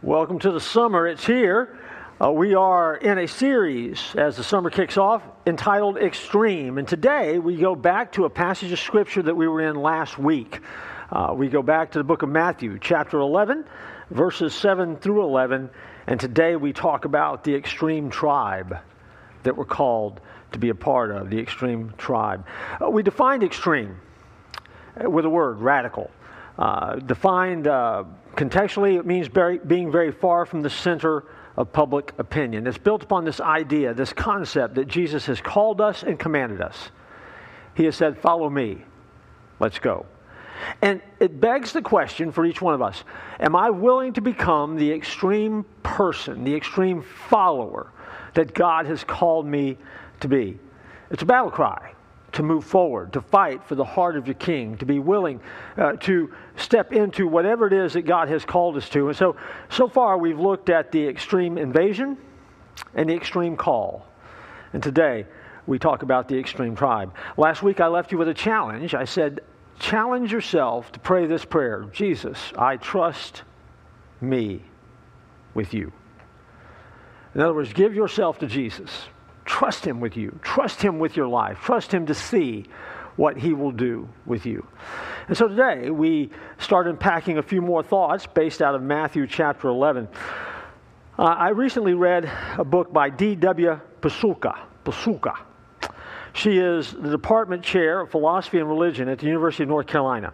Welcome to the summer. It's here. We are in a series as the summer kicks off entitled Extreme. And today we go back to a passage of scripture that we were in last week. We go back to the book of Matthew, chapter 11, verses 7 through 11. And today we talk about the extreme tribe that we're called to be a part of, the extreme tribe. We defined extreme with the word radical. Defined contextually, it means being very far from the center of public opinion. It's built upon this idea, this concept that Jesus has called us and commanded us. He has said, "Follow me. Let's go." And it begs the question for each one of us, am I willing to become the extreme person, the extreme follower that God has called me to be? It's a battle cry to move forward, to fight for the heart of your king, to be willing to step into whatever it is that God has called us to. And so far we've looked at the extreme invasion and the extreme call. And today we talk about the extreme tribe. Last week I left you with a challenge. I said, challenge yourself to pray this prayer. Jesus, I trust me with you. In other words, give yourself to Jesus. Trust Him with you. Trust Him with your life. Trust Him to see what He will do with you. And so today we start unpacking a few more thoughts based out of Matthew chapter 11. I recently read a book by D.W. Pasulka. She is the department chair of philosophy and religion at the University of North Carolina.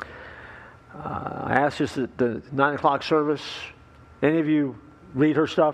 I asked this at the 9 o'clock service. Any of you read her stuff?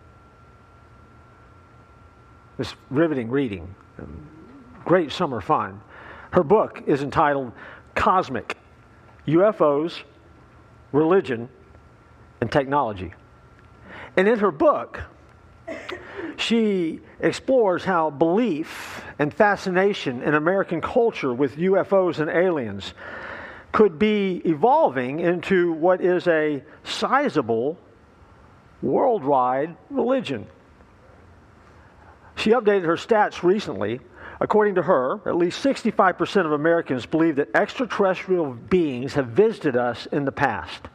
It's riveting reading. Great summer fun. Her book is entitled Cosmic: UFOs, Religion, and Technology. And in her book, she explores how belief and fascination in American culture with UFOs and aliens could be evolving into what is a sizable worldwide religion. She updated her stats recently. According to her, at least 65% of Americans believe that extraterrestrial beings have visited us in the past.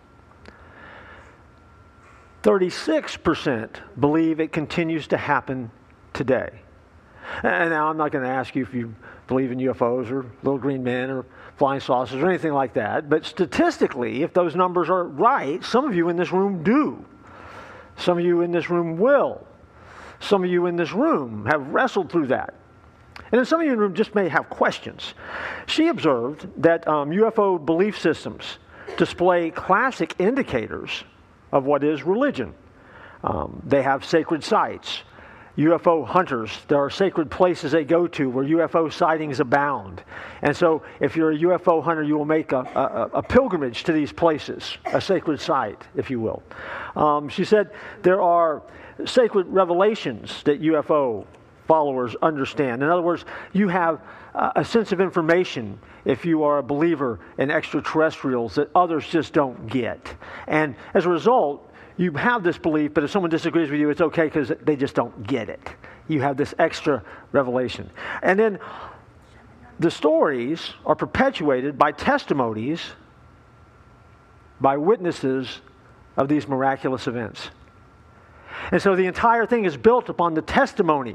36% believe it continues to happen today. And now I'm not going to ask you if you believe in UFOs or little green men or flying saucers or anything like that. But statistically, if those numbers are right, some of you in this room do. Some of you in this room will. Some of you in this room have wrestled through that. And then some of you in the room just may have questions. She observed that UFO belief systems display classic indicators of what is religion. They have sacred sites. UFO hunters, there are sacred places they go to where UFO sightings abound. And so if you're a UFO hunter, you will make a pilgrimage to these places, a sacred site, if you will. She said there are sacred revelations that UFO followers understand. In other words, you have a sense of information if you are a believer in extraterrestrials that others just don't get. And as a result, you have this belief, but if someone disagrees with you, it's okay because they just don't get it. You have this extra revelation. And then the stories are perpetuated by testimonies, by witnesses of these miraculous events. And so the entire thing is built upon the testimony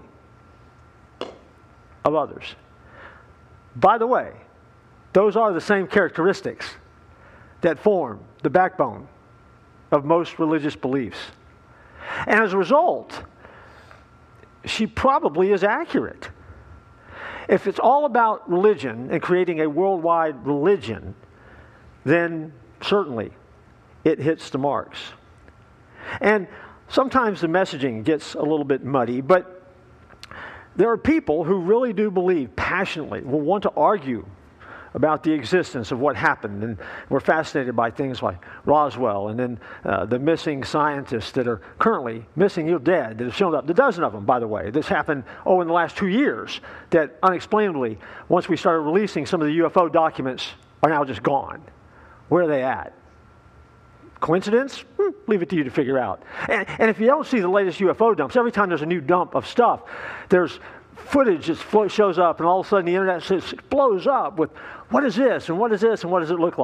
of others. By the way, those are the same characteristics that form the backbone of most religious beliefs. And as a result, she probably is accurate. If it's all about religion and creating a worldwide religion, then certainly it hits the marks. And sometimes the messaging gets a little bit muddy, but there are people who really do believe passionately, will want to argue about the existence of what happened. And we're fascinated by things like Roswell and then the missing scientists that are currently missing or dead that have shown up. A dozen of them, by the way. This happened, in the last 2 years that unexplainably, once we started releasing some of the UFO documents, are now just gone. Where are they at? Coincidence? Leave it to you to figure out. And if you don't see the latest UFO dumps, every time there's a new dump of stuff, there's footage that shows up, and all of a sudden the internet blows up with, what is this, and what is this, and what does it look like?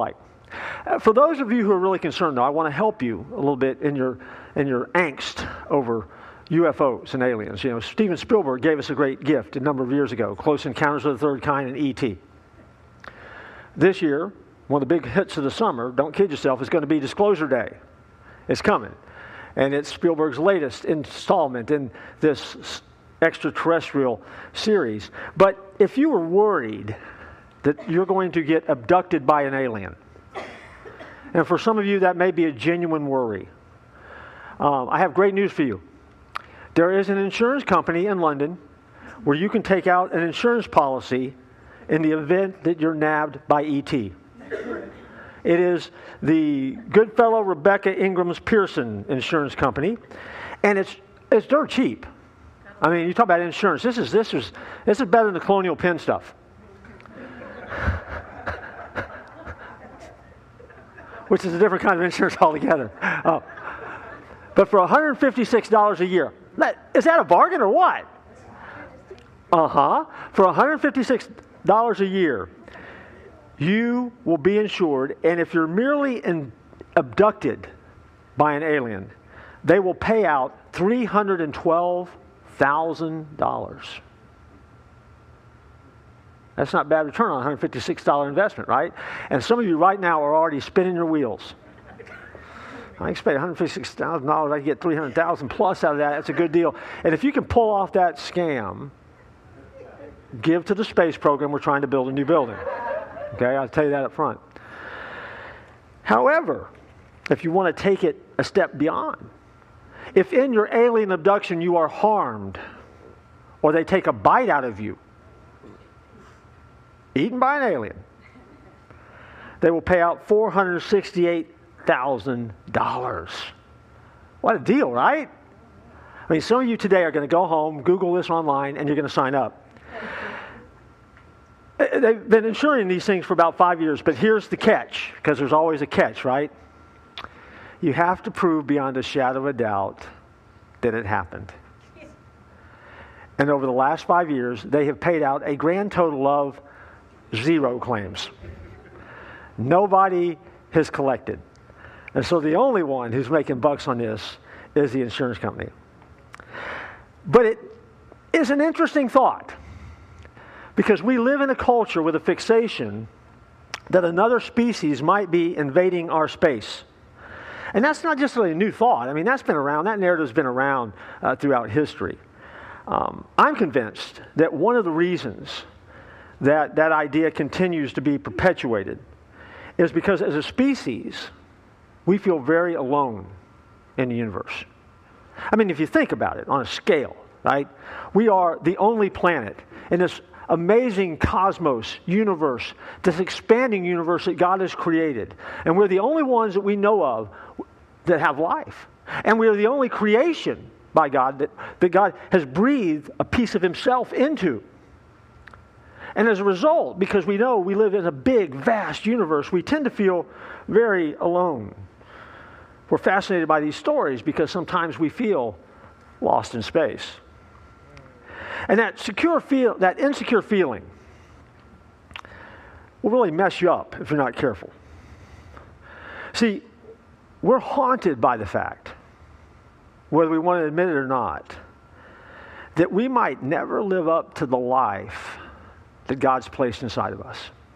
For those of you who are really concerned, though, I want to help you a little bit in your angst over UFOs and aliens. You know, Steven Spielberg gave us a great gift a number of years ago, Close Encounters of the Third Kind and E.T. This year, one of the big hits of the summer, don't kid yourself, is going to be Disclosure Day. It's coming. And it's Spielberg's latest installment in this extraterrestrial series. But if you were worried that you're going to get abducted by an alien, and for some of you that may be a genuine worry, I have great news for you. There is an insurance company in London where you can take out an insurance policy in the event that you're nabbed by E.T. It is the good fellow Rebecca Ingram's Pearson Insurance Company, and it's dirt cheap. I mean, you talk about insurance. This is better than the Colonial Penn stuff, which is a different kind of insurance altogether. But for $156 a year, is that a bargain or what? For $156 a year, you will be insured, and if you're merely abducted by an alien, they will pay out $312,000. That's not bad return on a $156 investment, right? And some of you right now are already spinning your wheels. I expect $156,000. I can get $300,000 plus out of that. That's a good deal. And if you can pull off that scam, give to the space program. We're trying to build a new building. Okay, I'll tell you that up front. However, if you want to take it a step beyond, if in your alien abduction you are harmed, or they take a bite out of you, eaten by an alien, they will pay out $468,000. What a deal, right? I mean, some of you today are going to go home, Google this online, and you're going to sign up. They've been insuring these things for about 5 years, but here's the catch, because there's always a catch, right? You have to prove beyond a shadow of a doubt that it happened. And over the last 5 years, they have paid out a grand total of 0 claims. Nobody has collected. And so the only one who's making bucks on this is the insurance company. But it is an interesting thought, because we live in a culture with a fixation that another species might be invading our space. And that's not just really a new thought. I mean, that's been around. That narrative's been around throughout history. I'm convinced that one of the reasons that that idea continues to be perpetuated is because as a species, we feel very alone in the universe. I mean, if you think about it on a scale, right? We are the only planet in this amazing cosmos, universe, this expanding universe that God has created. And we're the only ones that we know of that have life. And we're the only creation by God that God has breathed a piece of himself into. And as a result, because we know we live in a big, vast universe, we tend to feel very alone. We're fascinated by these stories because sometimes we feel lost in space. And that insecure feeling will really mess you up if you're not careful. See, we're haunted by the fact, whether we want to admit it or not, that we might never live up to the life that God's placed inside of us.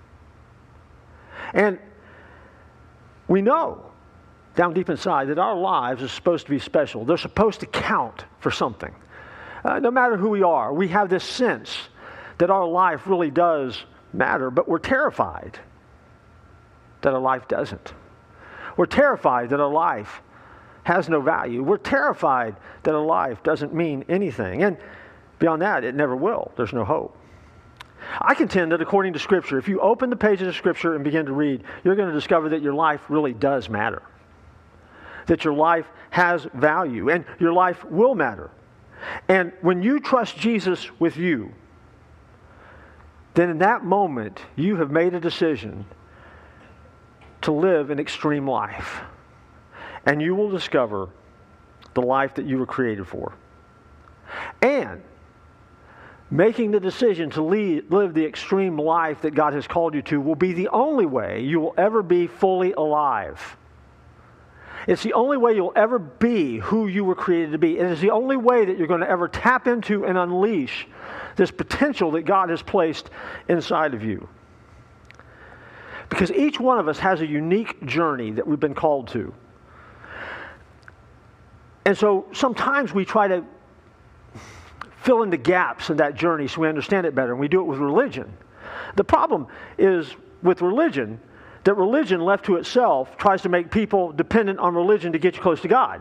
And we know down deep inside that our lives are supposed to be special. They're supposed to count for something. No matter who we are, we have this sense that our life really does matter, but we're terrified that our life doesn't. We're terrified that our life has no value. We're terrified that our life doesn't mean anything. And beyond that, it never will. There's no hope. I contend that according to Scripture, if you open the pages of Scripture and begin to read, you're going to discover that your life really does matter. That your life has value, and your life will matter. And when you trust Jesus with you, then in that moment, you have made a decision to live an extreme life. And you will discover the life that you were created for. And Making the decision to live the extreme life that God has called you to will be the only way you will ever be fully alive. It's the only way you'll ever be who you were created to be. It is the only way that you're going to ever tap into and unleash this potential that God has placed inside of you. Because each one of us has a unique journey that we've been called to. And so sometimes we try to fill in the gaps in that journey so we understand it better, and we do it with religion. The problem is with religion, that religion left to itself tries to make people dependent on religion to get you close to God.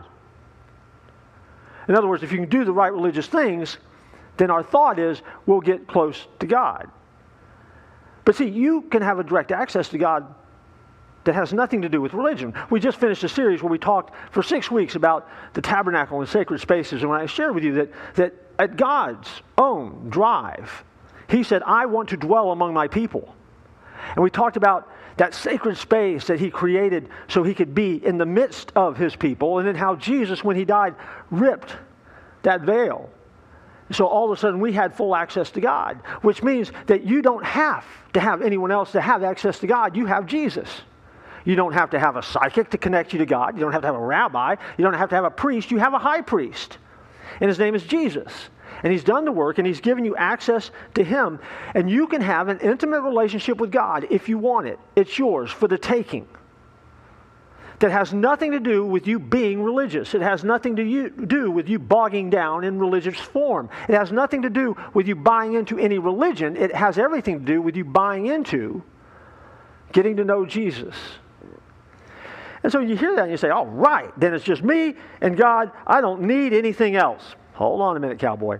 In other words, if you can do the right religious things, then our thought is we'll get close to God. But see, you can have a direct access to God that has nothing to do with religion. We just finished a series where we talked for 6 weeks about the tabernacle and sacred spaces, and when I shared with you that at God's own drive, He said, I want to dwell among my people. And we talked about that sacred space that He created so He could be in the midst of His people, and then how Jesus, when He died, ripped that veil. So all of a sudden we had full access to God, which means that you don't have to have anyone else to have access to God. You have Jesus. You don't have to have a psychic to connect you to God. You don't have to have a rabbi. You don't have to have a priest. You have a high priest. And His name is Jesus. And He's done the work, and He's given you access to Him. And you can have an intimate relationship with God if you want it. It's yours for the taking. That has nothing to do with you being religious. It has nothing to do with you bogging down in religious form. It has nothing to do with you buying into any religion. It has everything to do with you buying into getting to know Jesus. And so you hear that and you say, all right, then it's just me and God. I don't need anything else. Hold on a minute, cowboy.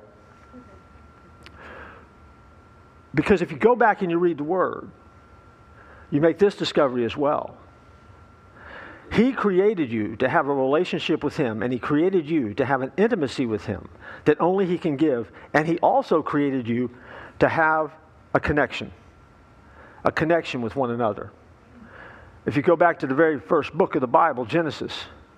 Because if you go back and you read the Word, you make this discovery as well. He created you to have a relationship with Him, and He created you to have an intimacy with Him that only He can give. And He also created you to have a connection with one another. If you go back to the very first book of the Bible, Genesis,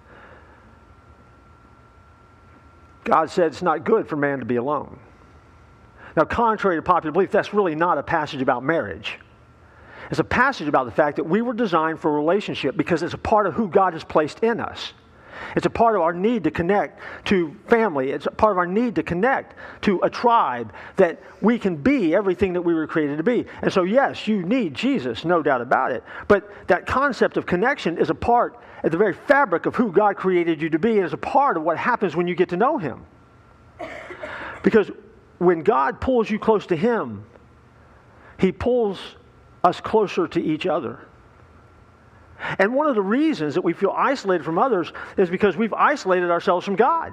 God said it's not good for man to be alone. Now, contrary to popular belief, that's really not a passage about marriage. It's a passage about the fact that we were designed for a relationship because it's a part of who God has placed in us. It's a part of our need to connect to family. It's a part of our need to connect to a tribe that we can be everything that we were created to be. And so, yes, you need Jesus, no doubt about it. But that concept of connection is a part at the very fabric of who God created you to be, and is a part of what happens when you get to know Him. Because when God pulls you close to Him, He pulls us closer to each other. And one of the reasons that we feel isolated from others is because we've isolated ourselves from God.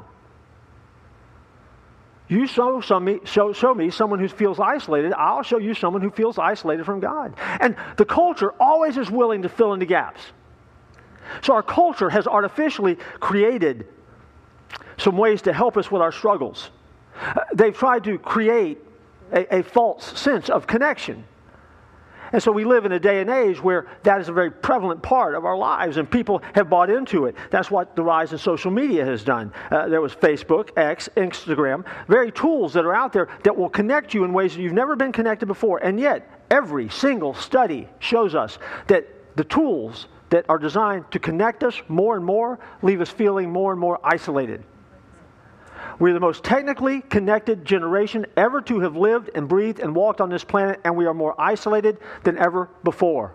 You show me someone who feels isolated, I'll show you someone who feels isolated from God. And the culture always is willing to fill in the gaps. So our culture has artificially created some ways to help us with our struggles. They've tried to create a false sense of connection. And so we live in a day and age where that is a very prevalent part of our lives, and people have bought into it. That's what the rise of social media has done. There was Facebook, X, Instagram, very tools that are out there that will connect you in ways that you've never been connected before. And yet, every single study shows us that the tools that are designed to connect us more and more leave us feeling more and more isolated. We're the most technically connected generation ever to have lived and breathed and walked on this planet, and we are more isolated than ever before.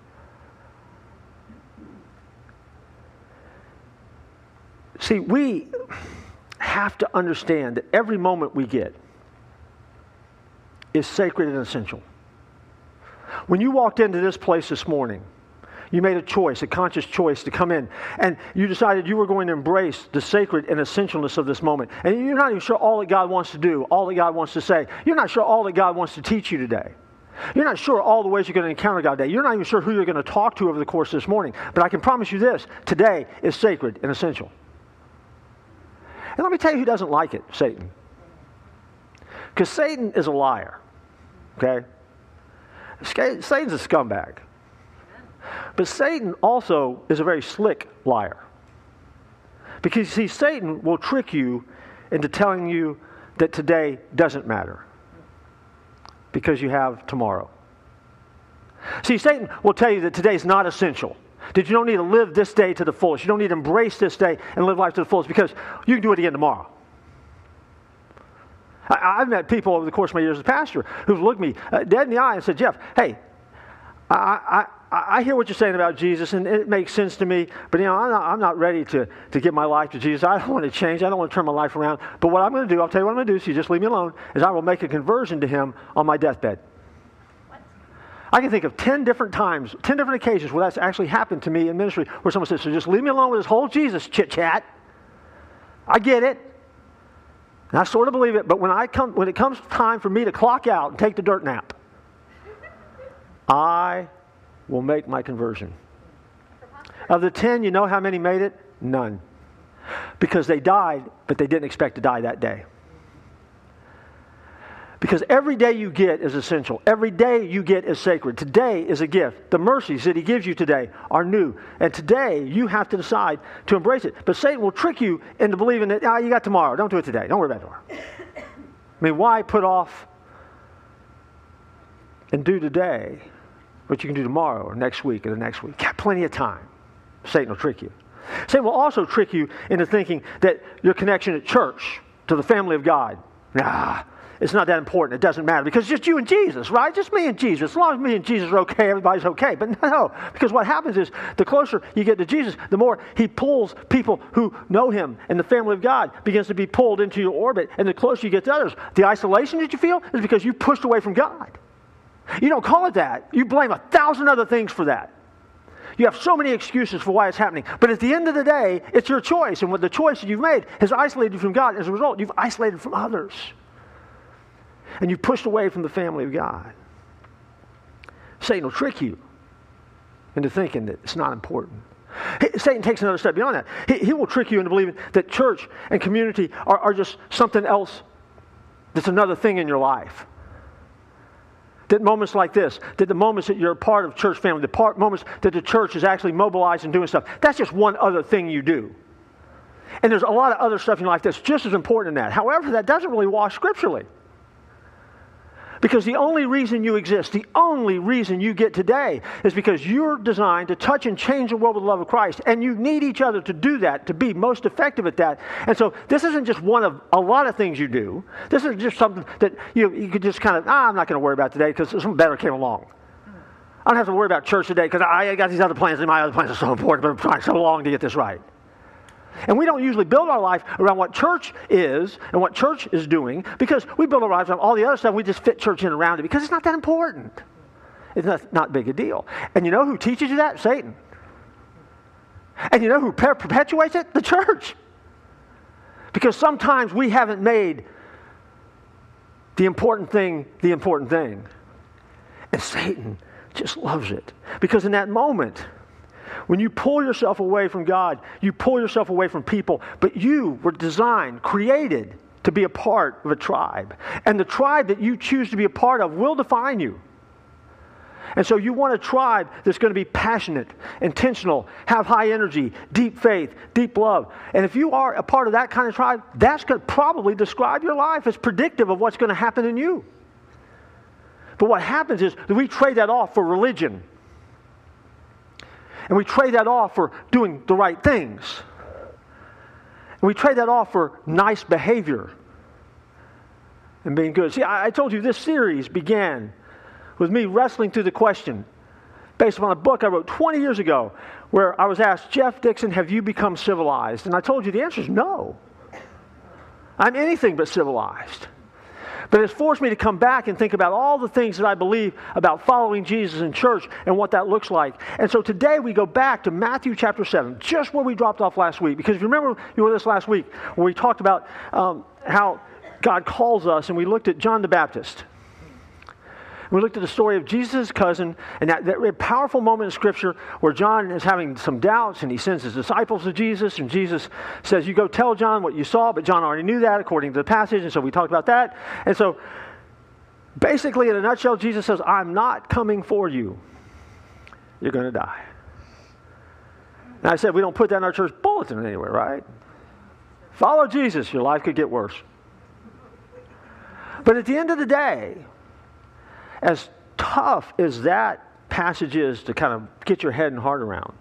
See, we have to understand that every moment we get is sacred and essential. When you walked into this place this morning, you made a choice, a conscious choice to come in, and you decided you were going to embrace the sacred and essentialness of this moment. And you're not even sure all that God wants to do, all that God wants to say. You're not sure all that God wants to teach you today. You're not sure all the ways you're going to encounter God today. You're not even sure who you're going to talk to over the course of this morning. But I can promise you this, today is sacred and essential. And let me tell you who doesn't like it, Satan. Because Satan is a liar, okay? Satan's a scumbag. But Satan also is a very slick liar. Because, you see, Satan will trick you into telling you that today doesn't matter. because you have tomorrow. See, Satan will tell you that today is not essential, that you don't need to live this day to the fullest. You don't need to embrace this day and live life to the fullest because you can do it again tomorrow. I've met people over the course of my years as a pastor who've looked me dead in the eye and said, Jeff, hey, I hear what you're saying about Jesus, and it makes sense to me, but I'm not ready to give my life to Jesus. I don't want to change. I don't want to turn my life around. But what I'm going to do, I'll tell you what I'm going to do, so you just leave me alone, is I will make a conversion to him on my deathbed. What? I can think of 10 different times, 10 different occasions where that's actually happened to me in ministry, where someone says, so just leave me alone with this whole Jesus chit-chat. I get it. And I sort of believe it, but when it comes time for me to clock out and take the dirt nap, I will make my conversion. Of the 10, you know how many made it? None. Because they died, but they didn't expect to die that day. Because every day you get is essential. Every day you get is sacred. Today is a gift. The mercies that he gives you today are new. And today you have to decide to embrace it. But Satan will trick you into believing that, you got tomorrow. Don't do it today. Don't worry about tomorrow. I mean, why put off and do today what you can do tomorrow or next week or the next week? Got plenty of time. Satan will trick you. Satan will also trick you into thinking that your connection at church, to the family of God, it's not that important. It doesn't matter because it's just you and Jesus, right? Just me and Jesus. As long as me and Jesus are okay, everybody's okay. But no, because what happens is the closer you get to Jesus, the more he pulls people who know him, and the family of God begins to be pulled into your orbit. And the closer you get to others, the isolation that you feel is because you pushed away from God. You don't call it that. You blame 1,000 other things for that. You have so many excuses for why it's happening. But at the end of the day, it's your choice. And what the choice that you've made has isolated you from God. As a result, you've isolated from others. And you've pushed away from the family of God. Satan will trick you into thinking that it's not important. Satan takes another step beyond that. He will trick you into believing that church and community are just something else that's another thing in your life. That moments like this, that the moments that you're a part of church family, the moments that the church is actually mobilized and doing stuff, that's just one other thing you do. And there's a lot of other stuff in your life that's just as important than that. However, that doesn't really wash scripturally. Because the only reason you exist, the only reason you get today is because you're designed to touch and change the world with the love of Christ. And you need each other to do that, to be most effective at that. And so this isn't just one of a lot of things you do. This is just something that you could just kind of, I'm not going to worry about today because something better came along. I don't have to worry about church today because I got these other plans and my other plans are so important, but I'm trying so long to get this right. And we don't usually build our life around what church is and what church is doing because we build our lives around all the other stuff. We just fit church in around it because it's not that important. It's not big a deal. And you know who teaches you that? Satan. And you know who perpetuates it? The church. Because sometimes we haven't made the important thing the important thing. And Satan just loves it. Because in that moment, when you pull yourself away from God, you pull yourself away from people, but you were designed, created to be a part of a tribe. And the tribe that you choose to be a part of will define you. And so you want a tribe that's going to be passionate, intentional, have high energy, deep faith, deep love. And if you are a part of that kind of tribe, that's going to probably describe your life as predictive of what's going to happen in you. But what happens is that we trade that off for religion. And we trade that off for doing the right things. And we trade that off for nice behavior and being good. See, I told you this series began with me wrestling through the question based upon a book I wrote 20 years ago where I was asked, Jeff Dixon, have you become civilized? And I told you the answer is no. I'm anything but civilized. But it's forced me to come back and think about all the things that I believe about following Jesus in church and what that looks like. And so today we go back to Matthew chapter 7, just where we dropped off last week. Because if you remember, you were with us last week, where we talked about how God calls us, and we looked at John the Baptist. We looked at the story of Jesus' cousin, and that powerful moment in Scripture where John is having some doubts, and he sends his disciples to Jesus, and Jesus says, you go tell John what you saw, but John already knew that according to the passage, and so we talked about that. And so, basically, in a nutshell, Jesus says, I'm not coming for you. You're going to die. And I said, we don't put that in our church bulletin anywhere, right? Follow Jesus, your life could get worse. But at the end of the day, as tough as that passage is to kind of get your head and heart around,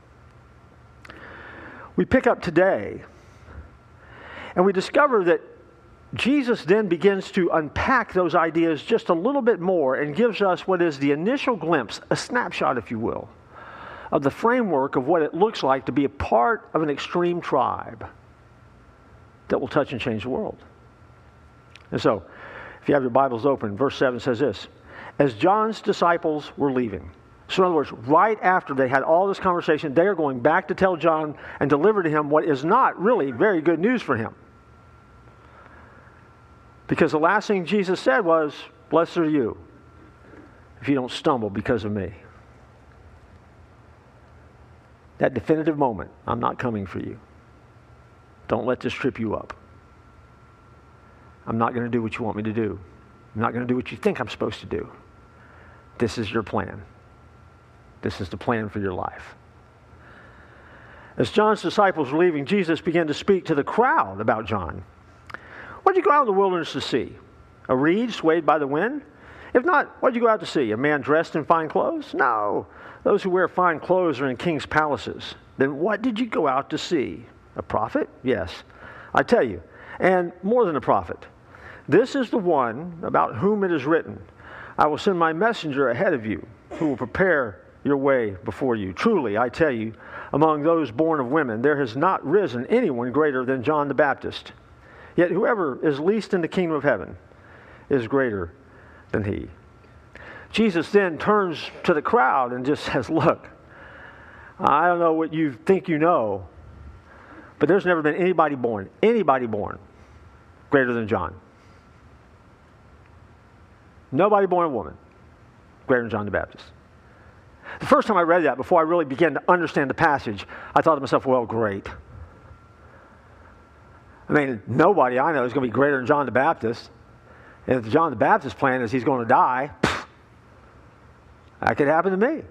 we pick up today and we discover that Jesus then begins to unpack those ideas just a little bit more and gives us what is the initial glimpse, a snapshot, if you will, of the framework of what it looks like to be a part of an extreme tribe that will touch and change the world. And so, if you have your Bibles open, verse 7 says this: as John's disciples were leaving. So in other words, right after they had all this conversation, they are going back to tell John and deliver to him what is not really very good news for him. Because the last thing Jesus said was, "Blessed are you if you don't stumble because of me." That definitive moment, I'm not coming for you. Don't let this trip you up. I'm not going to do what you want me to do. I'm not going to do what you think I'm supposed to do. This is your plan. This is the plan for your life. As John's disciples were leaving, Jesus began to speak to the crowd about John. What did you go out in the wilderness to see? A reed swayed by the wind? If not, what did you go out to see? A man dressed in fine clothes? No. Those who wear fine clothes are in king's palaces. Then what did you go out to see? A prophet? Yes. I tell you, and more than a prophet. This is the one about whom it is written, I will send my messenger ahead of you, who will prepare your way before you. Truly, I tell you, among those born of women, there has not risen anyone greater than John the Baptist. Yet whoever is least in the kingdom of heaven is greater than he. Jesus then turns to the crowd and just says, look, I don't know what you think you know, but there's never been anybody born greater than John. Nobody born of woman greater than John the Baptist. The first time I read that, before I really began to understand the passage, I thought to myself, well, great. I mean, nobody I know is going to be greater than John the Baptist. And if John the Baptist's plan is he's going to die, that could happen to me.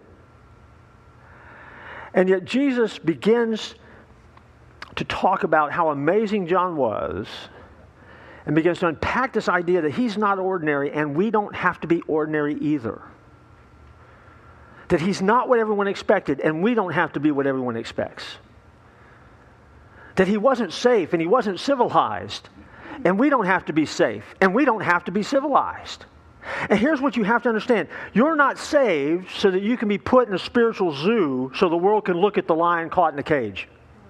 And yet Jesus begins to talk about how amazing John was and begins to unpack this idea that he's not ordinary and we don't have to be ordinary either. That he's not what everyone expected and we don't have to be what everyone expects. That he wasn't safe and he wasn't civilized and we don't have to be safe and we don't have to be civilized. And here's what you have to understand. You're not saved so that you can be put in a spiritual zoo so the world can look at the lion caught in a cage.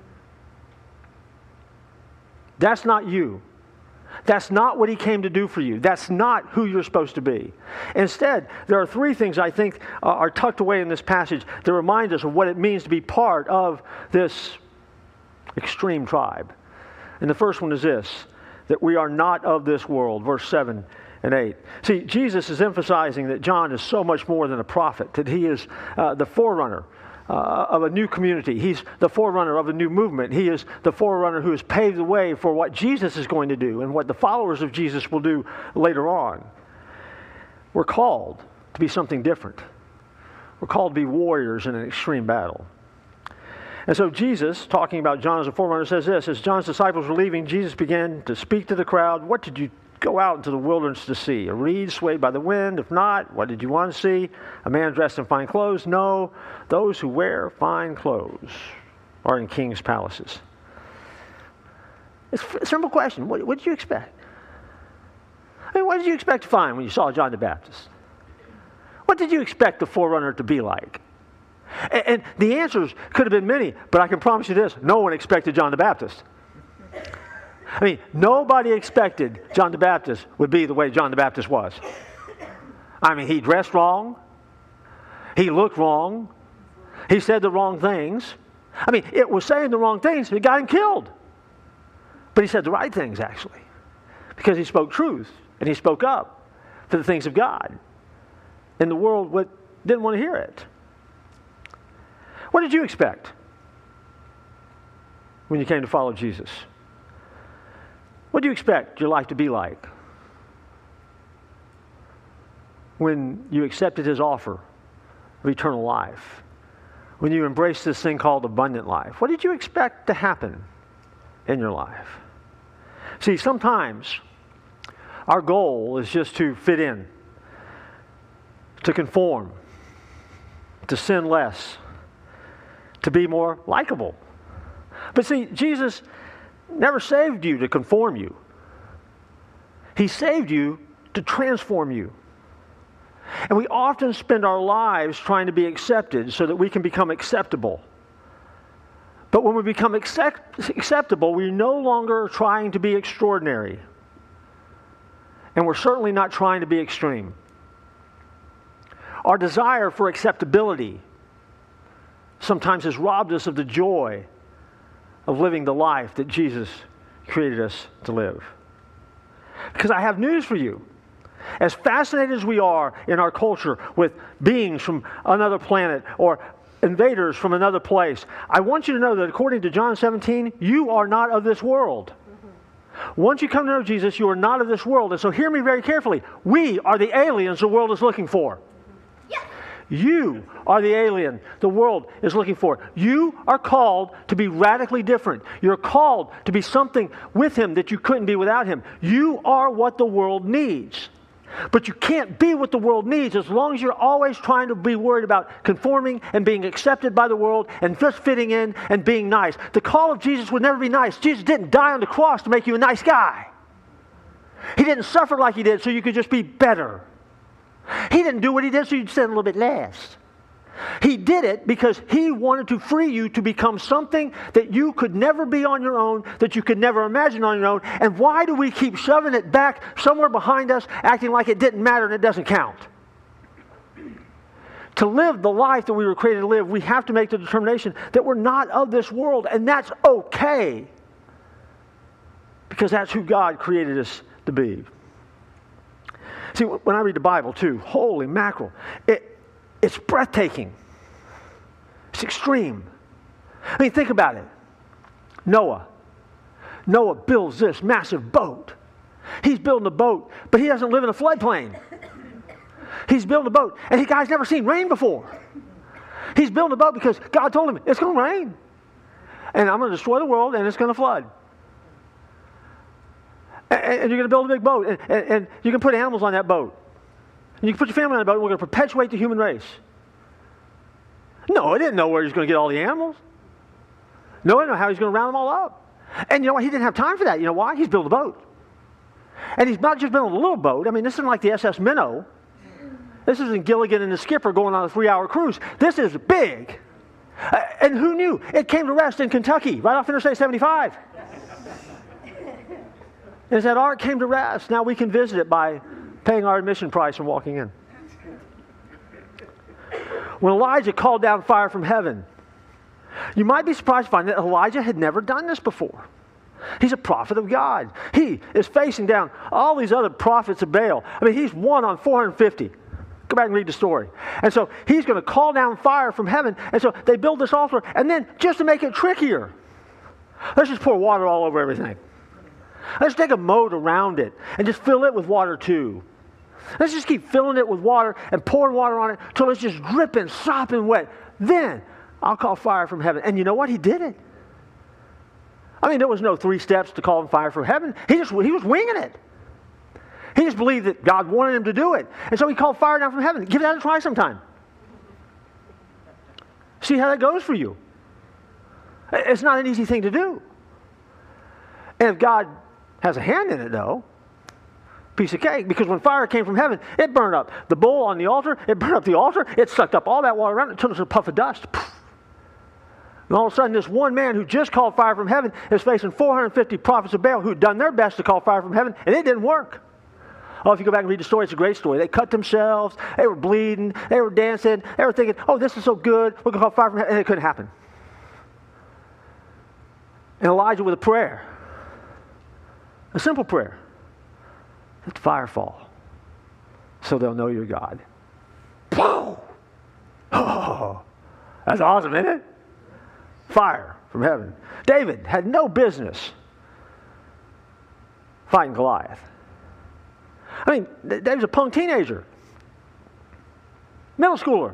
That's not you. That's not what he came to do for you. That's not who you're supposed to be. Instead, there are three things I think are tucked away in this passage that remind us of what it means to be part of this extreme tribe. And the first one is this, that we are not of this world, verse 7 and 8. See, Jesus is emphasizing that John is so much more than a prophet, that he is the forerunner of a new community. He's the forerunner of a new movement. He is the forerunner who has paved the way for what Jesus is going to do and what the followers of Jesus will do later on. We're called to be something different. We're called to be warriors in an extreme battle. And so Jesus, talking about John as a forerunner, says this: as John's disciples were leaving, Jesus began to speak to the crowd. What did you go out into the wilderness to see? A reed swayed by the wind? If not, what did you want to see? A man dressed in fine clothes? No, those who wear fine clothes are in king's palaces. It's a simple question. What did you expect? I mean, what did you expect to find when you saw John the Baptist? What did you expect the forerunner to be like? And the answers could have been many, but I can promise you this: no one expected John the Baptist. I mean, nobody expected John the Baptist would be the way John the Baptist was. I mean, he dressed wrong. He looked wrong. He said the wrong things. I mean, it was saying the wrong things that got him killed. But he said the right things, actually, because he spoke truth and he spoke up for the things of God. And the world didn't want to hear it. What did you expect when you came to follow Jesus? What do you expect your life to be like when you accepted his offer of eternal life? When you embraced this thing called abundant life? What did you expect to happen in your life? See, sometimes our goal is just to fit in, to conform, to sin less, to be more likable. But see, Jesus never saved you to conform you. He saved you to transform you. And we often spend our lives trying to be accepted so that we can become acceptable. But when we become acceptable, we're no longer trying to be extraordinary. And we're certainly not trying to be extreme. Our desire for acceptability sometimes has robbed us of the joy of living the life that Jesus created us to live. Because I have news for you. As fascinated as we are in our culture with beings from another planet or invaders from another place, I want you to know that according to John 17, you are not of this world. Once you come to know Jesus, you are not of this world. And so hear me very carefully. We are the aliens the world is looking for. You are the alien the world is looking for. You are called to be radically different. You're called to be something with Him that you couldn't be without Him. You are what the world needs. But you can't be what the world needs as long as you're always trying to be worried about conforming and being accepted by the world and just fitting in and being nice. The call of Jesus would never be nice. Jesus didn't die on the cross to make you a nice guy. He didn't suffer like He did so you could just be better. He didn't do what He did so you'd sin a little bit less. He did it because He wanted to free you to become something that you could never be on your own, that you could never imagine on your own. And why do we keep shoving it back somewhere behind us, acting like it didn't matter and it doesn't count? To live the life that we were created to live, we have to make the determination that we're not of this world, and that's okay. Because that's who God created us to be. See, when I read the Bible, too, holy mackerel, it's breathtaking. It's extreme. I mean, think about it. Noah builds this massive boat. He's building a boat, but he doesn't live in a floodplain. He's building a boat, and the guy's never seen rain before. He's building a boat because God told him, it's going to rain. And I'm going to destroy the world, and it's going to flood. And you're going to build a big boat, and you can put animals on that boat. And you can put your family on the boat, and we're going to perpetuate the human race. No, he didn't know where he was going to get all the animals. No, he didn't know how he was going to round them all up. And you know what? He didn't have time for that. You know why? He's built a boat. And he's not just building a little boat. I mean, this isn't like the SS Minnow. This isn't Gilligan and the skipper going on a 3-hour cruise. This is big. And who knew? It came to rest in Kentucky, right off Interstate 75. As that ark came to rest, now we can visit it by paying our admission price and walking in. When Elijah called down fire from heaven, you might be surprised to find that Elijah had never done this before. He's a prophet of God. He is facing down all these other prophets of Baal. I mean, he's one on 450. Go back and read the story. And so he's going to call down fire from heaven. And so they build this altar. And then just to make it trickier, let's just pour water all over everything. Let's take a moat around it and just fill it with water too. Let's just keep filling it with water and pouring water on it until it's just dripping, sopping wet. Then I'll call fire from heaven. And you know what? He did it. I mean, there was no 3 steps to call fire from heaven. He was winging it. He just believed that God wanted him to do it. And so he called fire down from heaven. Give that a try sometime. See how that goes for you. It's not an easy thing to do. And if God has a hand in it, though, piece of cake. Because when fire came from heaven, it burned up the bowl on the altar. It burned up the altar. It sucked up all that water around it until it was a puff of dust. And all of a sudden, this one man who just called fire from heaven is facing 450 prophets of Baal who had done their best to call fire from heaven, and it didn't work. Oh, if you go back and read the story, it's a great story. They cut themselves. They were bleeding. They were dancing. They were thinking, oh, this is so good. We're going to call fire from heaven. And it couldn't happen. And Elijah with a prayer. A simple prayer. Let the fire fall so they'll know you're God. Boom! Oh, that's awesome, isn't it? Fire from heaven. David had no business fighting Goliath. I mean, David's a punk teenager. Middle schooler.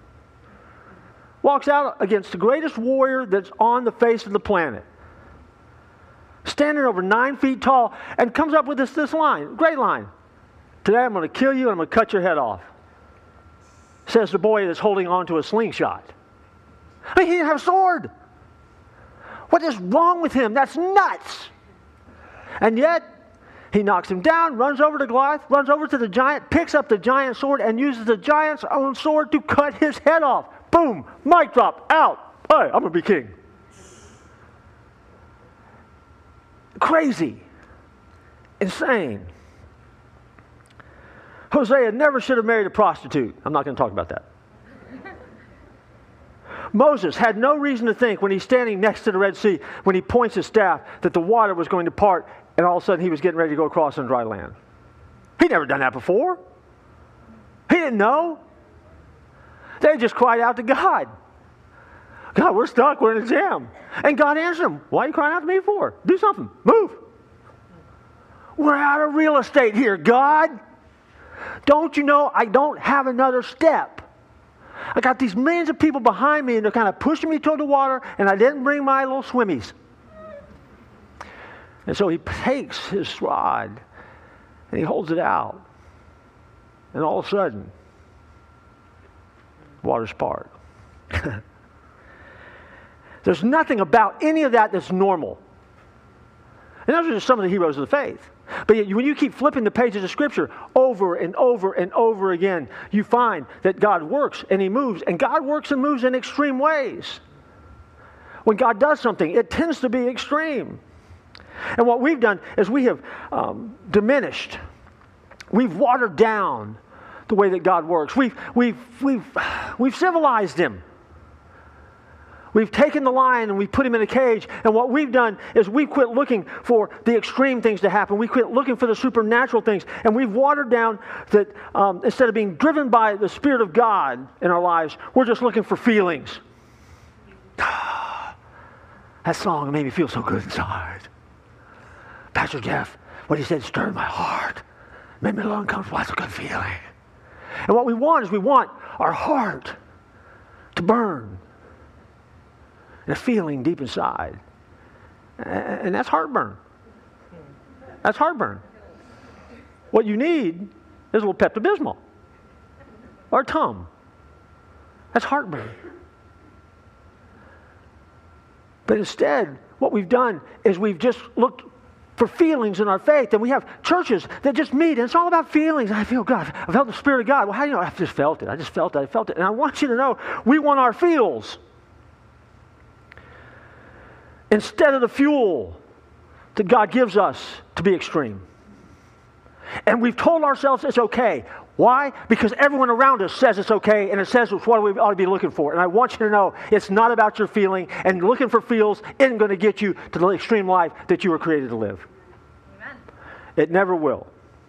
Walks out against the greatest warrior that's on the face of the planet. Standing over 9 feet tall, and comes up with this line. Great line. Today I'm going to kill you and I'm going to cut your head off. says the boy that's holding on to a slingshot. I mean, he didn't have a sword. What is wrong with him? That's nuts. And yet, he knocks him down, runs over to Goliath, runs over to the giant, picks up the giant's sword, and uses the giant's own sword to cut his head off. Boom, mic drop, out. Hey, I'm going to be king. Crazy. Insane. Hosea never should have married a prostitute. I'm not going to talk about that. Moses had no reason to think when he's standing next to the Red Sea, when he points his staff, that the water was going to part, and all of a sudden he was getting ready to go across on dry land. He'd never done that before. He didn't know. They just cried out to God. God, we're stuck. We're in a jam. And God answered them. Why are you crying out to me for? Do something. Move. We're out of real estate here, God. Don't you know I don't have another step? I got these millions of people behind me, and they're kind of pushing me toward the water, and I didn't bring my little swimmies. And so he takes his rod, and he holds it out. And all of a sudden, water's part. There's nothing about any of that that's normal. And those are just some of the heroes of the faith. But yet, when you keep flipping the pages of Scripture over and over and over again, you find that God works and He moves. And God works and moves in extreme ways. When God does something, it tends to be extreme. And what we've done is we have diminished. We've watered down the way that God works. We've civilized Him. We've taken the lion and we've put him in a cage, and what we've done is we've quit looking for the extreme things to happen. We quit looking for the supernatural things, and we've watered down that instead of being driven by the Spirit of God in our lives, we're just looking for feelings. That song made me feel so good inside. Pastor Jeff, what he said stirred my heart. Made me a little uncomfortable. That's a good feeling. And what we want is we want our heart to burn. And a feeling deep inside. And that's heartburn. That's heartburn. What you need is a little Pepto-Bismol. Or Tum. That's heartburn. But instead, what we've done is we've just looked for feelings in our faith. And we have churches that just meet, and it's all about feelings. I feel God. I felt the Spirit of God. Well, how do you know? I just felt it. I just felt it. I felt it. And I want you to know, we want our feels instead of the fuel that God gives us to be extreme. And we've told ourselves it's okay. Why? Because everyone around us says it's okay, and it says it's what we ought to be looking for. And I want you to know it's not about your feeling, and looking for feels isn't going to get you to the extreme life that you were created to live. Amen. It never will.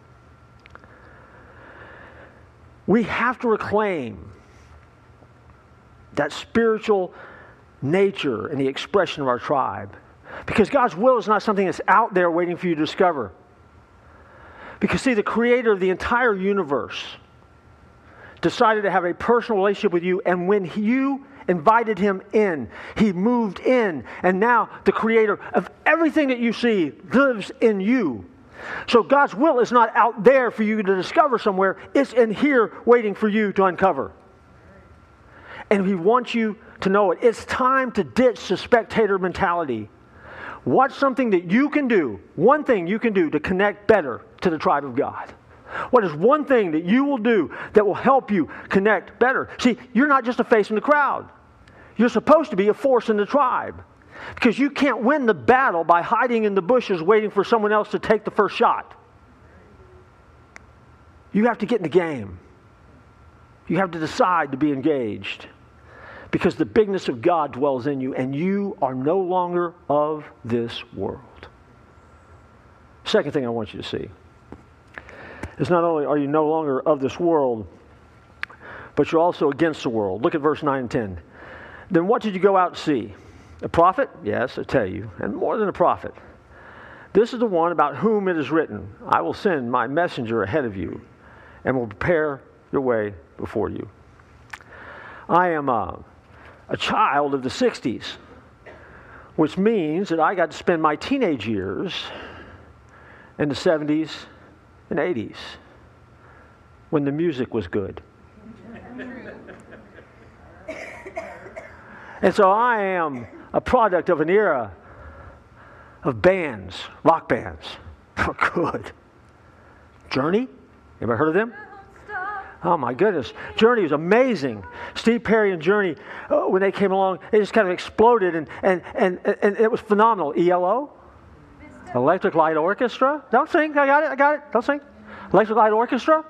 We have to reclaim that spiritual nature and the expression of our tribe. Because God's will is not something that's out there waiting for you to discover. Because see, the creator of the entire universe decided to have a personal relationship with you, and when you invited him in, he moved in, and now the creator of everything that you see lives in you. So God's will is not out there for you to discover somewhere, it's in here waiting for you to uncover. And he wants you to know it. It's time to ditch the spectator mentality. What's something that you can do, one thing you can do to connect better to the tribe of God? What is one thing that you will do that will help you connect better? See, you're not just a face in the crowd. You're supposed to be a force in the tribe. Because you can't win the battle by hiding in the bushes waiting for someone else to take the first shot. You have to get in the game. You have to decide to be engaged. Because the bigness of God dwells in you, and you are no longer of this world. Second thing I want you to see is not only are you no longer of this world, but you're also against the world. Look at verse 9 and 10. Then what did you go out to see? A prophet? Yes, I tell you, and more than a prophet. This is the one about whom it is written, I will send my messenger ahead of you, and will prepare your way before you. I am a child of the 60s, which means that I got to spend my teenage years in the 70s and 80s when the music was good. And so I am a product of an era of bands, rock bands. Oh, good. Journey? Ever heard of them? Oh my goodness. Journey was amazing. Steve Perry and Journey, when they came along, they just kind of exploded and it was phenomenal. ELO? Electric Light Orchestra? Don't sing. I got it. Don't sing. Electric Light Orchestra?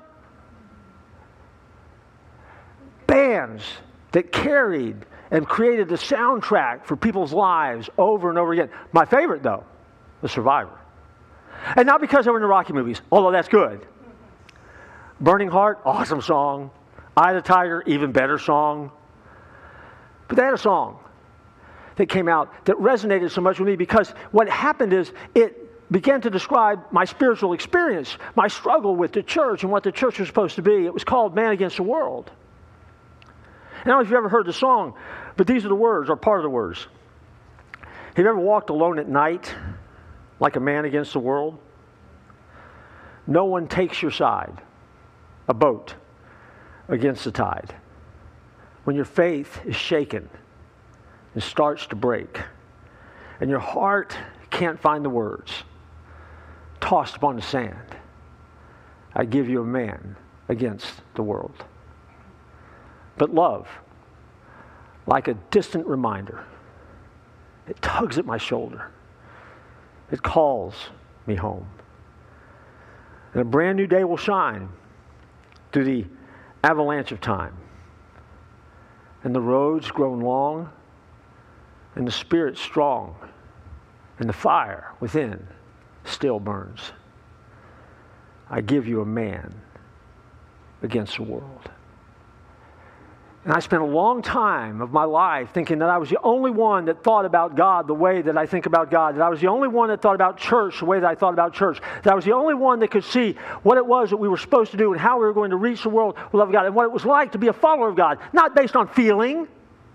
Bands that carried and created the soundtrack for people's lives over and over again. My favorite, though, The Survivor. And not because they were in the Rocky movies, although that's good. Burning Heart, awesome song. Eye of the Tiger, even better song. But they had a song that came out that resonated so much with me because what happened is it began to describe my spiritual experience, my struggle with the church and what the church was supposed to be. It was called Man Against the World. I don't know if you've ever heard the song, but these are the words, or part of the words. Have you ever walked alone at night like a man against the world? No one takes your side. A boat against the tide. When your faith is shaken and starts to break, and your heart can't find the words, tossed upon the sand, I give you a man against the world. But love, like a distant reminder, it tugs at my shoulder. It calls me home. And a brand new day will shine through the avalanche of time. And the roads grown long, and the spirit strong, and the fire within still burns. I give you a man against the world. And I spent a long time of my life thinking that I was the only one that thought about God the way that I think about God, that I was the only one that thought about church the way that I thought about church, that I was the only one that could see what it was that we were supposed to do and how we were going to reach the world with love of God and what it was like to be a follower of God, not based on feeling,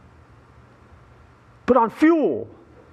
but on fuel.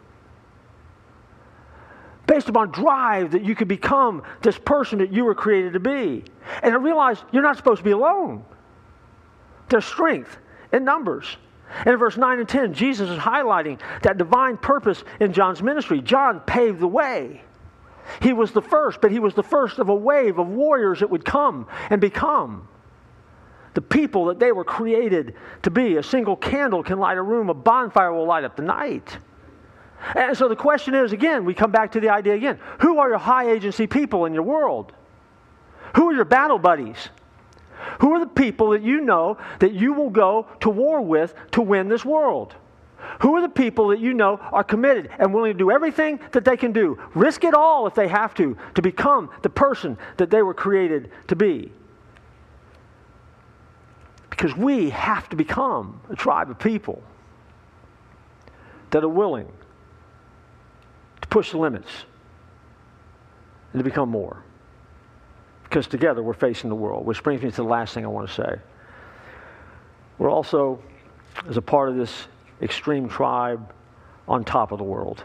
Based upon drive that you could become this person that you were created to be. And I realized you're not supposed to be alone. There's strength in numbers. And in verse 9 and 10, Jesus is highlighting that divine purpose in John's ministry. John paved the way. He was the first, but he was the first of a wave of warriors that would come and become the people that they were created to be. A single candle can light a room. A bonfire will light up the night. And so the question is, again, we come back to the idea again. Who are your high agency people in your world? Who are your battle buddies? Who are the people that you know that you will go to war with to win this world? Who are the people that you know are committed and willing to do everything that they can do, risk it all if they have to become the person that they were created to be? Because we have to become a tribe of people that are willing to push the limits and to become more. Because together we're facing the world. Which brings me to the last thing I want to say. We're also, as a part of this extreme tribe, on top of the world.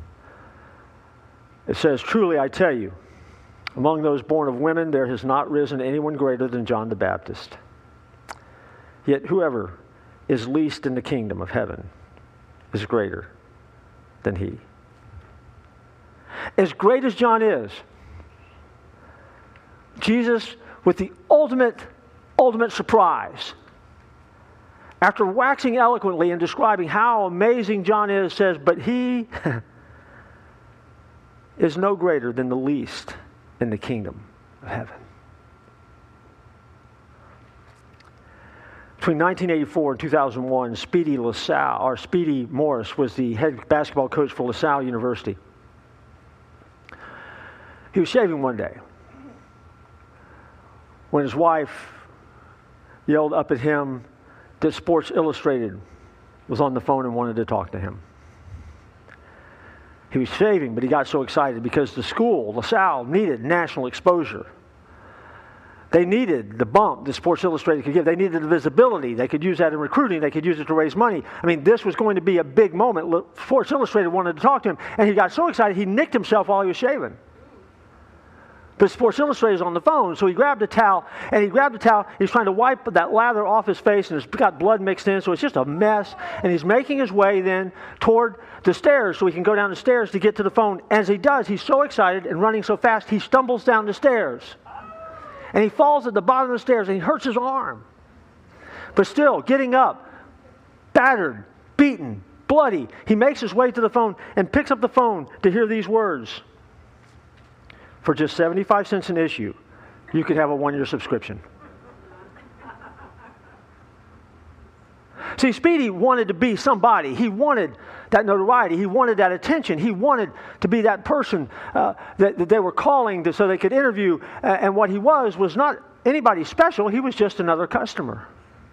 It says, "Truly I tell you, among those born of women there has not risen anyone greater than John the Baptist. Yet whoever is least in the kingdom of heaven is greater than he." As great as John is, Jesus, with the ultimate surprise, after waxing eloquently and describing how amazing John is, says, but he is no greater than the least in the kingdom of heaven. Between 1984 and 2001, Speedy Morris was the head basketball coach for LaSalle University. He was shaving one day when his wife yelled up at him that Sports Illustrated was on the phone and wanted to talk to him. He was shaving, but he got so excited because the school, LaSalle, needed national exposure. They needed the bump that Sports Illustrated could give. They needed the visibility. They could use that in recruiting. They could use it to raise money. I mean, this was going to be a big moment. Sports Illustrated wanted to talk to him, and he got so excited he nicked himself while he was shaving. But Sports Illustrated is on the phone, so he grabbed a towel, he's trying to wipe that lather off his face, and it's got blood mixed in, so it's just a mess. And he's making his way then toward the stairs so he can go down the stairs to get to the phone. As he does, he's so excited and running so fast, he stumbles down the stairs. And he falls at the bottom of the stairs, and he hurts his arm. But still, getting up, battered, beaten, bloody, he makes his way to the phone and picks up the phone to hear these words. For just 75 cents an issue, you could have a 1-year subscription. See, Speedy wanted to be somebody. He wanted that notoriety. He wanted that attention. He wanted to be that person that they were calling so they could interview. And what he was not anybody special. He was just another customer.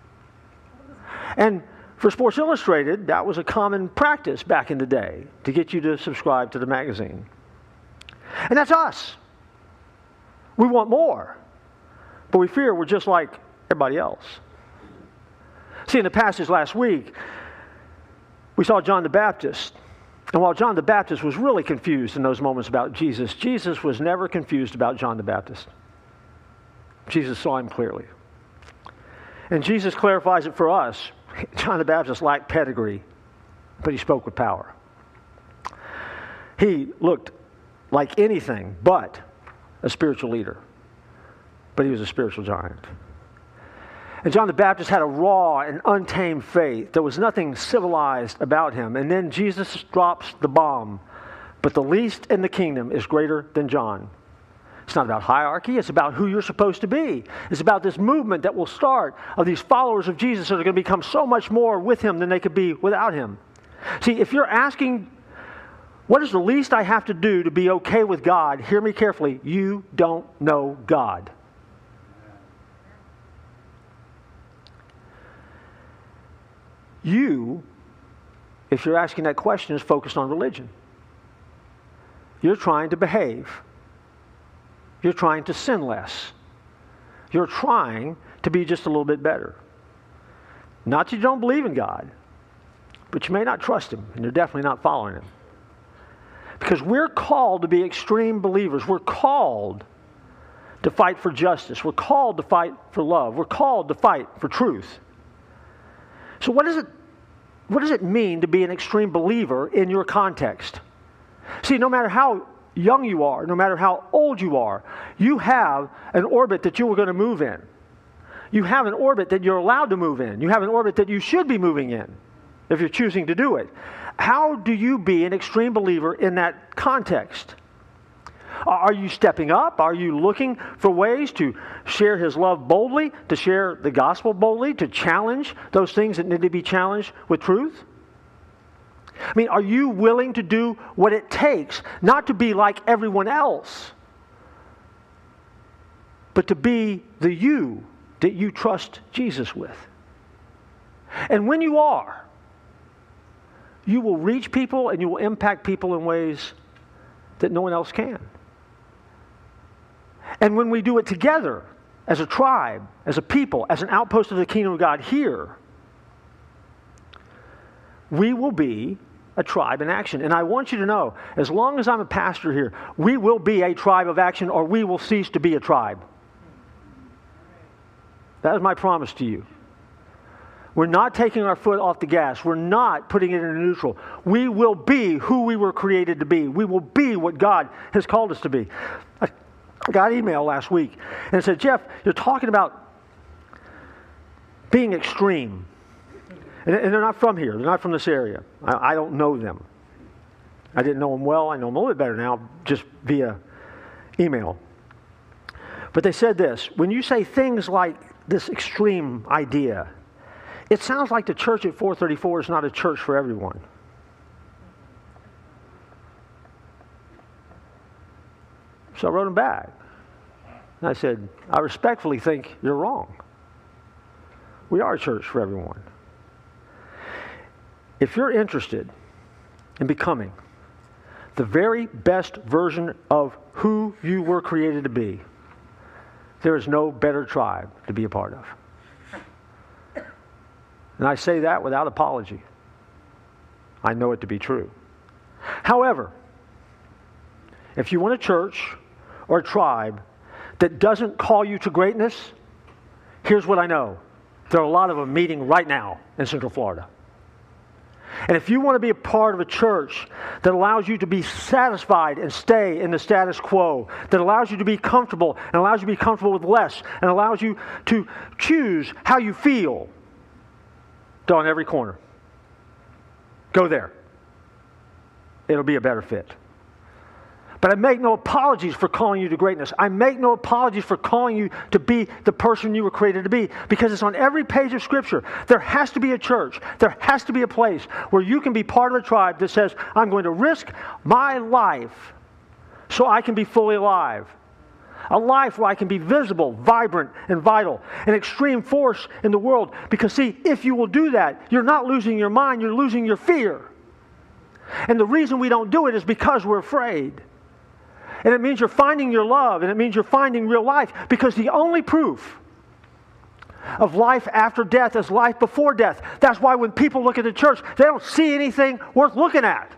And for Sports Illustrated, that was a common practice back in the day, to get you to subscribe to the magazine. And that's us. We want more, but we fear we're just like everybody else. See, in the passage last week, we saw John the Baptist. And while John the Baptist was really confused in those moments about Jesus, Jesus was never confused about John the Baptist. Jesus saw him clearly. And Jesus clarifies it for us. John the Baptist lacked pedigree, but he spoke with power. He looked like anything but a spiritual leader, but he was a spiritual giant. And John the Baptist had a raw and untamed faith. There was nothing civilized about him. And then Jesus drops the bomb. But the least in the kingdom is greater than John. It's not about hierarchy. It's about who you're supposed to be. It's about this movement that will start of these followers of Jesus that are going to become so much more with him than they could be without him. See, if you're asking, what is the least I have to do to be okay with God? Hear me carefully. You don't know God. You, if you're asking that question, is focused on religion. You're trying to behave. You're trying to sin less. You're trying to be just a little bit better. Not that you don't believe in God, but you may not trust him, and you're definitely not following him. Because we're called to be extreme believers. We're called to fight for justice. We're called to fight for love. We're called to fight for truth. So what does it mean to be an extreme believer in your context? See, no matter how young you are, no matter how old you are, you have an orbit that you are going to move in. You have an orbit that you're allowed to move in. You have an orbit that you should be moving in if you're choosing to do it. How do you be an extreme believer in that context? Are you stepping up? Are you looking for ways to share his love boldly, to share the gospel boldly, to challenge those things that need to be challenged with truth? I mean, are you willing to do what it takes, not to be like everyone else, but to be the you that you trust Jesus with? And when you are, you will reach people and you will impact people in ways that no one else can. And when we do it together, as a tribe, as a people, as an outpost of the kingdom of God here, we will be a tribe in action. And I want you to know, as long as I'm a pastor here, we will be a tribe of action, or we will cease to be a tribe. That is my promise to you. We're not taking our foot off the gas. We're not putting it in neutral. We will be who we were created to be. We will be what God has called us to be. I got an email last week, and it said, Jeff, you're talking about being extreme. And they're not from here. They're not from this area. I don't know them. I didn't know them well. I know them a little bit better now, just via email. But they said this: when you say things like this extreme idea, it sounds like the church at 434 is not a church for everyone. So I wrote them back. And I said, I respectfully think you're wrong. We are a church for everyone. If you're interested in becoming the very best version of who you were created to be, there is no better tribe to be a part of. And I say that without apology. I know it to be true. However, if you want a church or a tribe that doesn't call you to greatness, here's what I know. There are a lot of them meeting right now in Central Florida. And if you want to be a part of a church that allows you to be satisfied and stay in the status quo, that allows you to be comfortable and allows you to be comfortable with less and allows you to choose how you feel, on every corner, go there. It'll be a better fit. But I make no apologies for calling you to greatness. I make no apologies for calling you to be the person you were created to be, because it's on every page of Scripture. There has to be a church. There has to be a place where you can be part of a tribe that says, I'm going to risk my life so I can be fully alive. A life where I can be visible, vibrant, and vital. An extreme force in the world. Because see, if you will do that, you're not losing your mind, you're losing your fear. And the reason we don't do it is because we're afraid. And it means you're finding your love, and it means you're finding real life, because the only proof of life after death is life before death. That's why when people look at the church, they don't see anything worth looking at.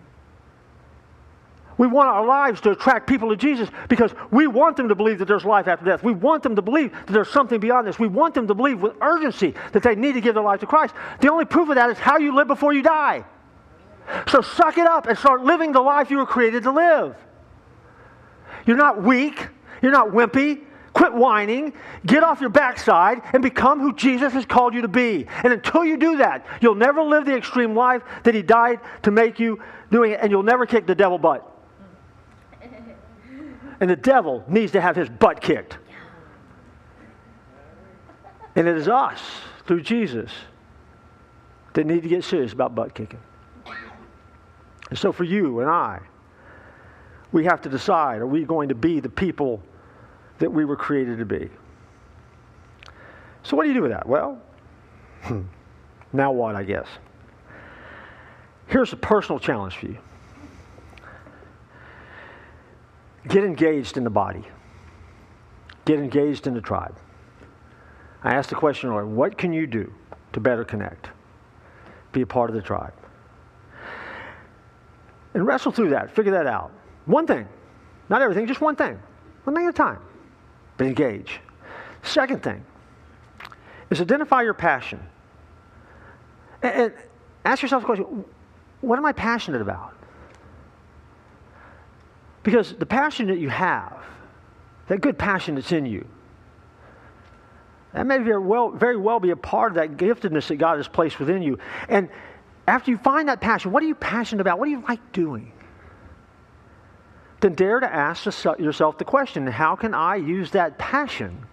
We want our lives to attract people to Jesus because we want them to believe that there's life after death. We want them to believe that there's something beyond this. We want them to believe with urgency that they need to give their life to Christ. The only proof of that is how you live before you die. So suck it up and start living the life you were created to live. You're not weak. You're not wimpy. Quit whining. Get off your backside and become who Jesus has called you to be. And until you do that, you'll never live the extreme life that He died to make you doing it, and you'll never kick the devil butt. And the devil needs to have his butt kicked. And it is us, through Jesus, that need to get serious about butt kicking. And so for you and I, we have to decide, are we going to be the people that we were created to be? So what do you do with that? Well, now what, I guess? Here's a personal challenge for you. Get engaged in the body. Get engaged in the tribe. I asked the question earlier, what can you do to better connect? Be a part of the tribe. And wrestle through that. Figure that out. One thing. Not everything, just one thing. One thing at a time. But engage. Second thing is identify your passion. And ask yourself the question, what am I passionate about? Because the passion that you have, that good passion that's in you, that may very well be a part of that giftedness that God has placed within you. And after you find that passion, what are you passionate about? What do you like doing? Then dare to ask yourself the question, how can I use that passion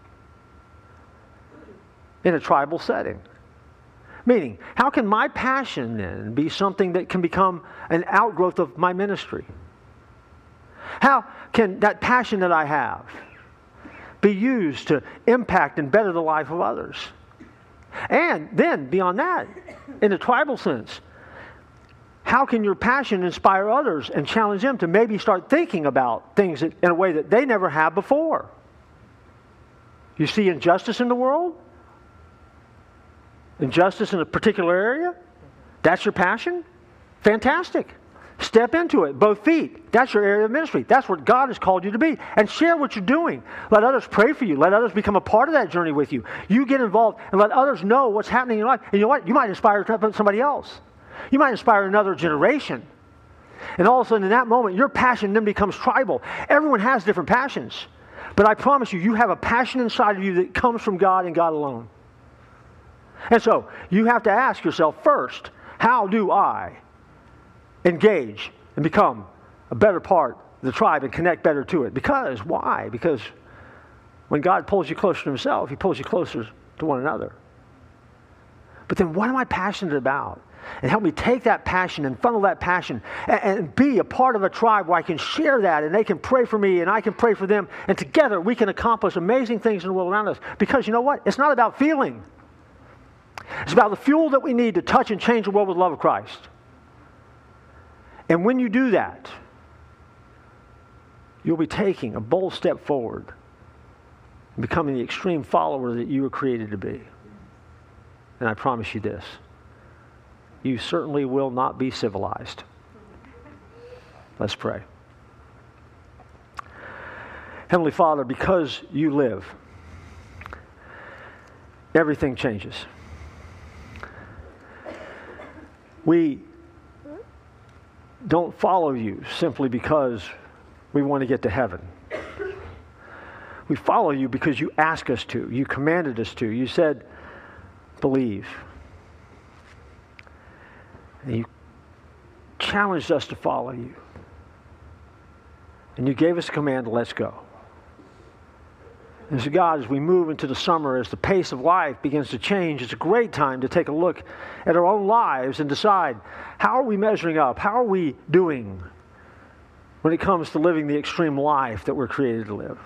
in a tribal setting? Meaning, how can my passion then be something that can become an outgrowth of my ministry? How can that passion that I have be used to impact and better the life of others? And then, beyond that, in a tribal sense, how can your passion inspire others and challenge them to maybe start thinking about things in a way that they never have before? You see injustice in the world? Injustice in a particular area? That's your passion? Fantastic. Step into it, both feet. That's your area of ministry. That's what God has called you to be. And share what you're doing. Let others pray for you. Let others become a part of that journey with you. You get involved and let others know what's happening in your life. And you know what? You might inspire somebody else. You might inspire another generation. And all of a sudden, in that moment, your passion then becomes tribal. Everyone has different passions. But I promise you, you have a passion inside of you that comes from God and God alone. And so, you have to ask yourself first, how do I engage and become a better part of the tribe and connect better to it? Because, why? Because when God pulls you closer to Himself, He pulls you closer to one another. But then what am I passionate about? And help me take that passion and funnel that passion and be a part of a tribe where I can share that and they can pray for me and I can pray for them. And together we can accomplish amazing things in the world around us. Because you know what? It's not about feeling. It's about the fuel that we need to touch and change the world with the love of Christ. And when you do that, you'll be taking a bold step forward and becoming the extreme follower that you were created to be. And I promise you this, you certainly will not be civilized. Let's pray. Heavenly Father, because you live, everything changes. We don't follow you simply because we want to get to heaven. We follow you because you ask us to. You commanded us to. You said, believe. And you challenged us to follow you. And you gave us a command to let's go. And so God, as we move into the summer, as the pace of life begins to change, it's a great time to take a look at our own lives and decide, how are we measuring up? How are we doing when it comes to living the extreme life that we're created to live?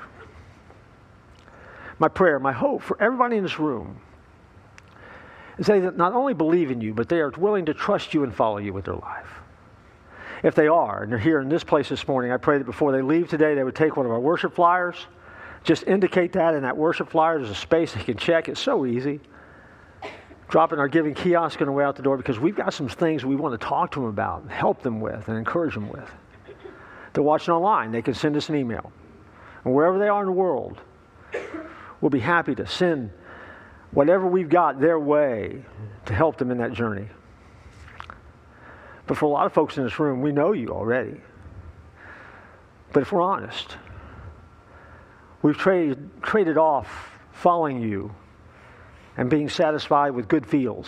My prayer, my hope for everybody in this room is they that not only believe in you, but they are willing to trust you and follow you with their life. If they are, and they're here in this place this morning, I pray that before they leave today, they would take one of our worship flyers. Just indicate that in that worship flyer. There's a space they can check. It's so easy. Drop in our giving kiosk on the way out the door, because we've got some things we want to talk to them about, and help them with, and encourage them with. They're watching online. They can send us an email. And wherever they are in the world, we'll be happy to send whatever we've got their way to help them in that journey. But for a lot of folks in this room, we know you already. But if we're honest, we've traded off following you and being satisfied with good feels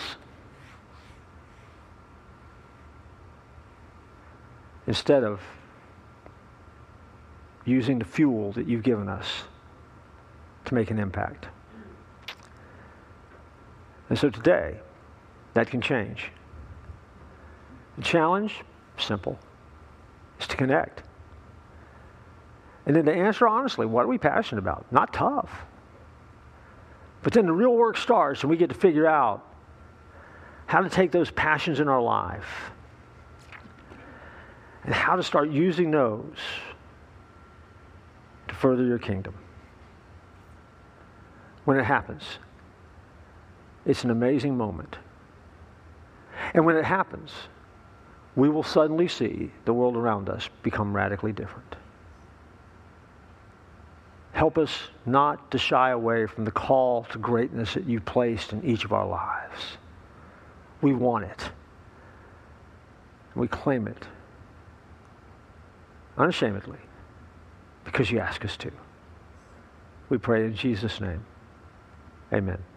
instead of using the fuel that you've given us to make an impact. And so today, that can change. The challenge, simple, is to connect. And then to answer honestly, what are we passionate about? Not tough. But then the real work starts, and we get to figure out how to take those passions in our life and how to start using those to further your kingdom. When it happens, it's an amazing moment. And when it happens, we will suddenly see the world around us become radically different. Help us not to shy away from the call to greatness that you've placed in each of our lives. We want it. We claim it unashamedly because you ask us to. We pray in Jesus' name. Amen.